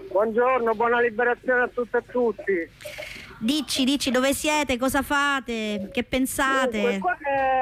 Buongiorno, buona liberazione a tutte e tutti. Dici dove siete, cosa fate, che pensate? Qua,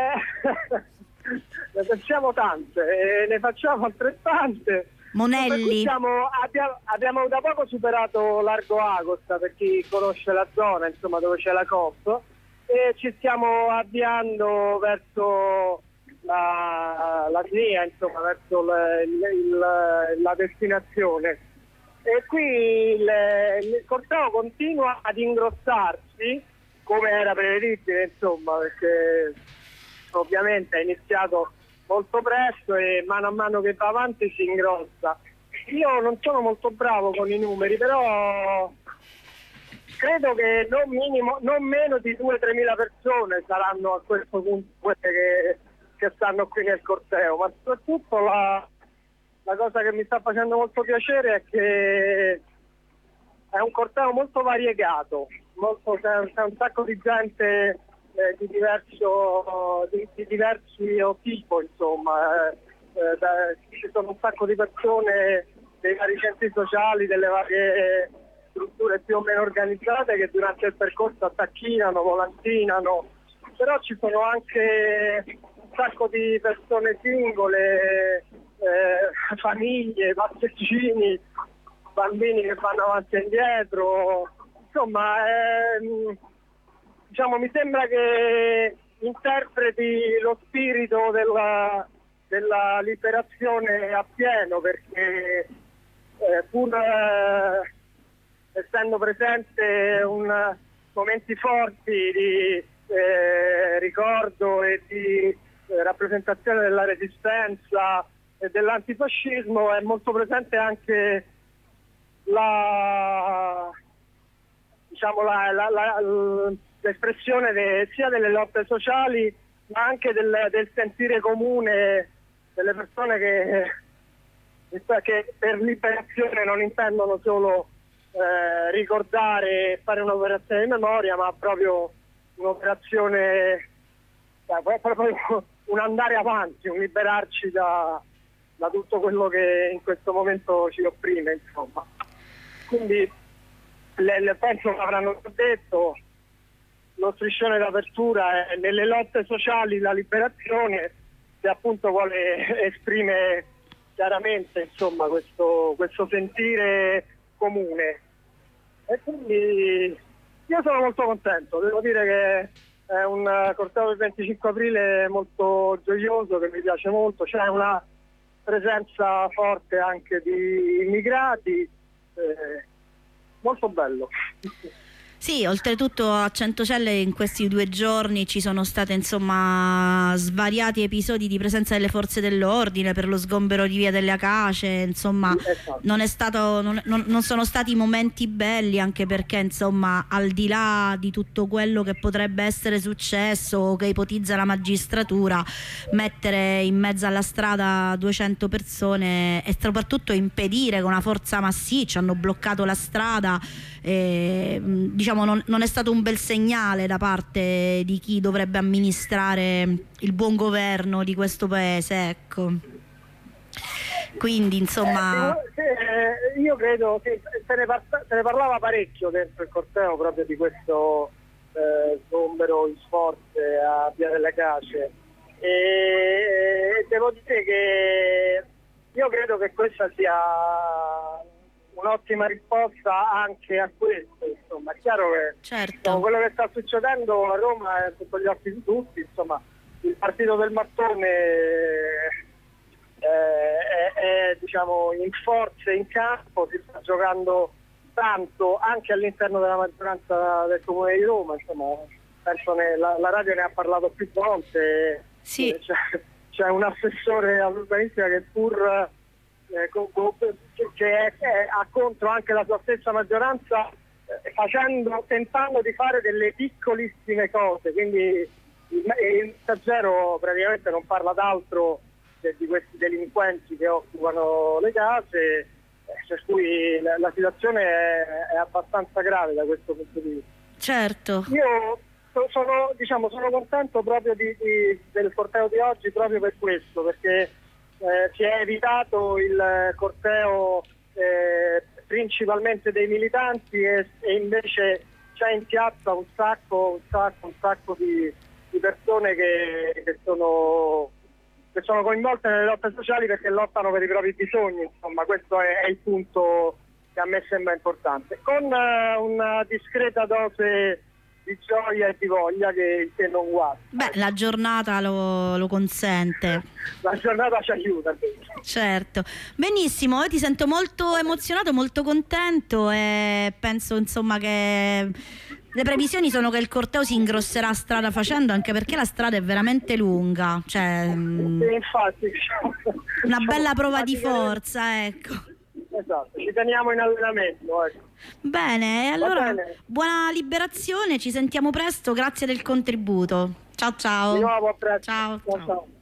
ne pensiamo tante, ne facciamo altrettante. Monelli. Abbiamo da poco superato Largo Agosta, per chi conosce la zona, insomma, dove c'è la COP, e ci stiamo avviando verso la SNIA, insomma, verso la destinazione. E qui il corteo continua ad ingrossarsi, come era prevedibile, insomma, perché ovviamente è iniziato molto presto e mano a mano che va avanti si ingrossa. Io non sono molto bravo con i numeri, però credo che non meno di 2-3 mila persone saranno a questo punto quelle che stanno qui nel corteo, ma soprattutto la cosa che mi sta facendo molto piacere è che è un corteo molto variegato, c'è un sacco di gente di diversi tipo, insomma, ci sono un sacco di persone dei vari centri sociali, delle varie strutture più o meno organizzate che durante il percorso attacchinano, volantinano, però ci sono anche un sacco di persone singole, famiglie, passeggini, bambini che vanno avanti e indietro, insomma diciamo, mi sembra che interpreti lo spirito della liberazione appieno, perché pur essendo presente momenti forti di ricordo e di rappresentazione della resistenza e dell'antifascismo, è molto presente anche l'espressione sia delle lotte sociali ma anche del sentire comune delle persone che per liberazione non intendono solo ricordare e fare un'operazione di memoria, ma proprio un'operazione, proprio un andare avanti, un liberarci da tutto quello che in questo momento ci opprime, insomma. Quindi penso che avranno detto, lo striscione d'apertura è nelle lotte sociali la liberazione, che appunto esprime chiaramente, insomma, questo sentire comune. E quindi io sono molto contento, devo dire che è un corteo del 25 aprile molto gioioso, che mi piace molto, c'è una presenza forte anche di immigrati, molto bello. Sì, oltretutto a Centocelle in questi 2 giorni ci sono state, insomma, svariati episodi di presenza delle forze dell'ordine per lo sgombero di Via delle Acacie, insomma, Esatto. non sono stati momenti belli, anche perché, insomma, al di là di tutto quello che potrebbe essere successo o che ipotizza la magistratura, mettere in mezzo alla strada 200 persone e soprattutto impedire con una forza massiccia, hanno bloccato la strada, diciamo non è stato un bel segnale da parte di chi dovrebbe amministrare il buon governo di questo paese, ecco. Quindi insomma io credo che se ne parlava parecchio dentro il corteo proprio di questo sgombero in forze a Via delle Acacie, e devo dire che io credo che questa sia un'ottima risposta anche a questo, insomma. È chiaro che certo, quello che sta succedendo a Roma è sotto gli occhi di tutti, insomma. Il partito del mattone è diciamo in forze in campo, si sta giocando tanto anche all'interno della maggioranza del Comune di Roma, insomma. Penso la radio ne ha parlato più volte, sì. C'è un assessore all'urbanistica che pur che è a contro anche la sua stessa maggioranza, tentando di fare delle piccolissime cose, quindi il messaggero praticamente non parla d'altro di questi delinquenti che occupano le case, per cui la situazione è abbastanza grave da questo punto di vista. Certo. Io sono contento proprio del corteo di oggi proprio per questo, perché si è evitato il corteo principalmente dei militanti e invece c'è in piazza un sacco di persone che sono coinvolte nelle lotte sociali perché lottano per i propri bisogni. Insomma, questo è il punto che a me sembra importante, con una discreta dose di gioia e di voglia che non guarda. Beh, la giornata lo consente. La giornata ci aiuta. Certo, benissimo, io ti sento molto emozionato, molto contento e penso insomma che le previsioni sono che il corteo si ingrosserà strada facendo, anche perché la strada è veramente lunga, cioè infatti, una bella prova di forza, ecco. Esatto, ci teniamo in allenamento, ecco. Bene, allora bene. Buona liberazione, ci sentiamo presto, grazie del contributo. Ciao ciao. Di nuovo, a presto. Ciao. Ciao.